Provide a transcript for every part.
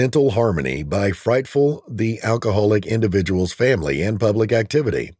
mental harmony by frightful the alcoholic individual's family and public activity.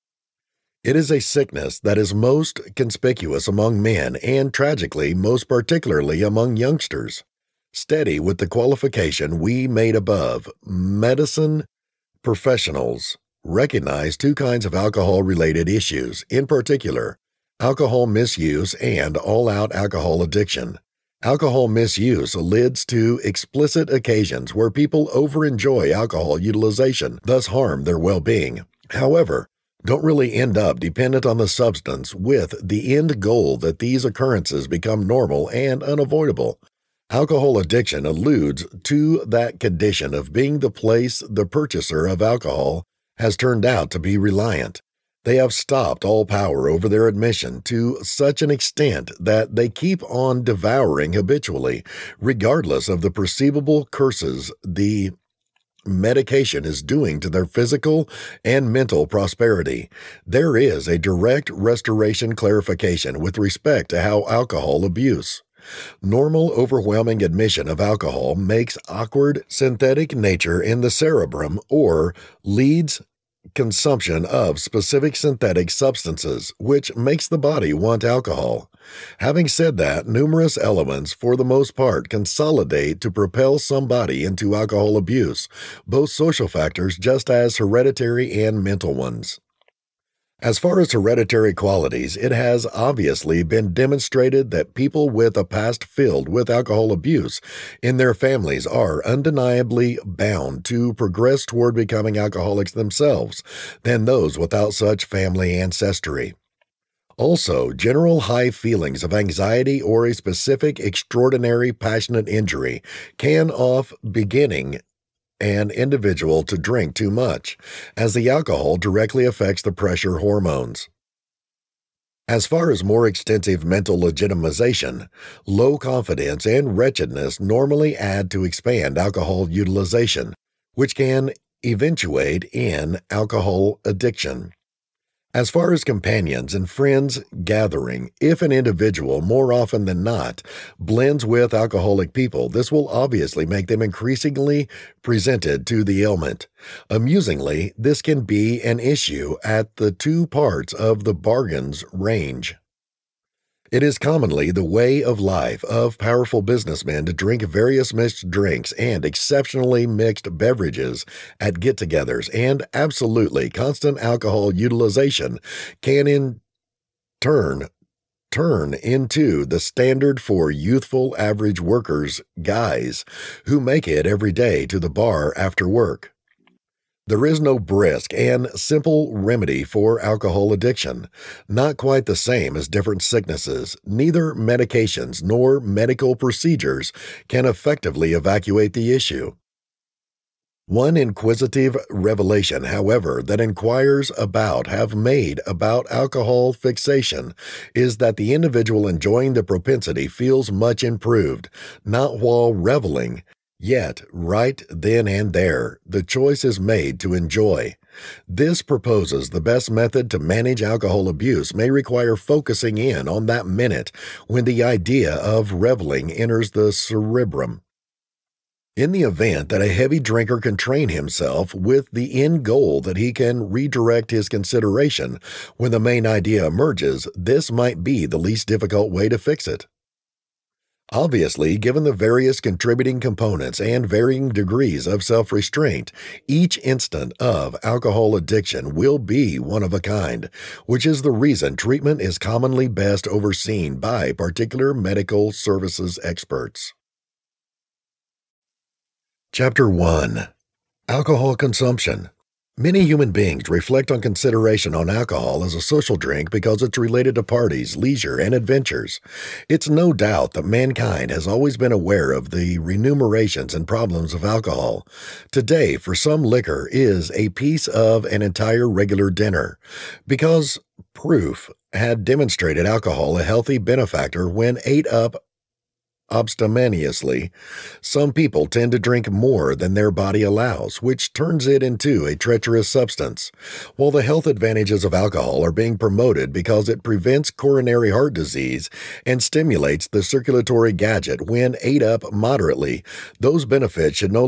It is a sickness that is most conspicuous among men and, tragically, most particularly among youngsters. Steady with the qualification we made above, medicine professionals recognize two kinds of alcohol related issues, in particular, alcohol misuse and all out alcohol addiction. Alcohol misuse leads to explicit occasions where people overenjoy alcohol utilization, thus harm their well being. However, don't really end up dependent on the substance, with the end goal that these occurrences become normal and unavoidable. Alcohol addiction alludes to that condition of being the place the purchaser of alcohol has turned out to be reliant. They have stopped all power over their admission to such an extent that they keep on devouring habitually, regardless of the perceivable curses the medication is doing to their physical and mental prosperity. There is a direct restoration clarification with respect to how alcohol abuse. Normal overwhelming admission of alcohol makes awkward synthetic nature in the cerebrum or leads consumption of specific synthetic substances, which makes the body want alcohol. Having said that, numerous elements, for the most part, consolidate to propel somebody into alcohol abuse, both social factors just as hereditary and mental ones. As far as hereditary qualities, it has obviously been demonstrated that people with a past filled with alcohol abuse in their families are undeniably bound to progress toward becoming alcoholics themselves than those without such family ancestry. Also, general high feelings of anxiety or a specific extraordinary passionate injury can off beginning an individual to drink too much, as the alcohol directly affects the pressure hormones. As far as more extensive mental legitimization, low confidence and wretchedness normally add to expand alcohol utilization, which can eventuate in alcohol addiction. As far as companions and friends gathering, if an individual, more often than not, blends with alcoholic people, this will obviously make them increasingly presented to the ailment. Amusingly, this can be an issue at the two parts of the bargain's range. It is commonly the way of life of powerful businessmen to drink various mixed drinks and exceptionally mixed beverages at get-togethers, and absolutely constant alcohol utilization can in turn into the standard for youthful average workers, guys, who make it every day to the bar after work. There is no brisk and simple remedy for alcohol addiction, not quite the same as different sicknesses. Neither medications nor medical procedures can effectively evacuate the issue. One inquisitive revelation, however, that inquirers have made about alcohol fixation is that the individual enjoying the propensity feels much improved, not while reveling. Yet, right then and there, the choice is made to enjoy. This proposes the best method to manage alcohol abuse may require focusing in on that minute when the idea of reveling enters the cerebrum. In the event that a heavy drinker can train himself with the end goal that he can redirect his consideration when the main idea emerges, this might be the least difficult way to fix it. Obviously, given the various contributing components and varying degrees of self-restraint, each instant of alcohol addiction will be one of a kind, which is the reason treatment is commonly best overseen by particular medical services experts. Chapter 1. Alcohol Consumption. Many human beings reflect on consideration on alcohol as a social drink because it's related to parties, leisure, and adventures. It's no doubt that mankind has always been aware of the remunerations and problems of alcohol. Today, for some, liquor is a piece of an entire regular dinner, because proof had demonstrated alcohol a healthy benefactor when ate up abstemiously. Some people tend to drink more than their body allows, which turns it into a treacherous substance. While the health advantages of alcohol are being promoted because it prevents coronary heart disease and stimulates the circulatory gadget when ate up moderately, those benefits should no